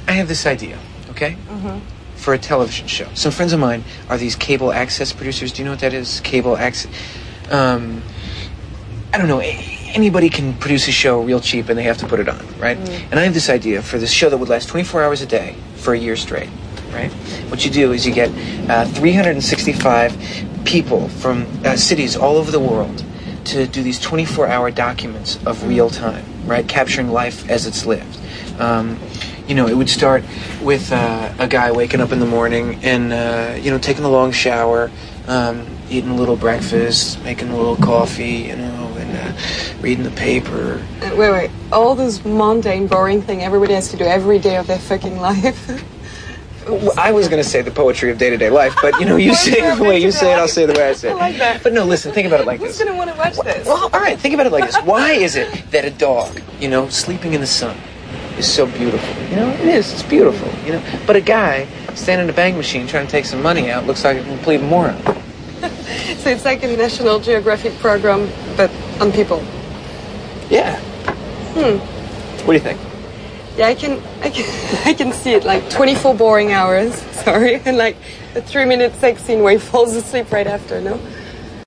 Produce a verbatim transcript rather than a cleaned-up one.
I have this idea, okay? Mm-hmm. For a television show. Some friends of mine are these cable access producers. Do you know what that is? Cable access. Um, I don't know. Anybody can produce a show real cheap and they have to put it on, right? Mm. And I have this idea for this show that would last twenty-four hours a day for a year straight, right? What you do is you get uh, three hundred sixty-five people from uh, cities all over the world to do these twenty-four hour documents of real time, right? Capturing life as it's lived. Um, you know, it would start with uh, a guy waking up in the morning and, uh, you know, taking a long shower, um, eating a little breakfast, making a little coffee, you know, and uh, reading the paper. Uh, wait, wait. All this mundane, boring thing everybody has to do every day of their fucking life. Well, I was going to say the poetry of day-to-day life, but, you know, you say it the way you say it, I'll say it the way I say it. I like that. But no, listen, think about it like Who's this. Who's going to want to watch this? Well, all right, think about it like this. Why is it that a dog, you know, sleeping in the sun is so beautiful? You know, it is. It's beautiful, you know. But a guy standing in a bank machine trying to take some money out looks like a complete moron. So it's like a National Geographic program, but on people. Yeah. Hmm. What do you think? Yeah, I can, I can, I can see it. Like twenty-four boring hours. Sorry, and like a three-minute sex scene where he falls asleep right after. No.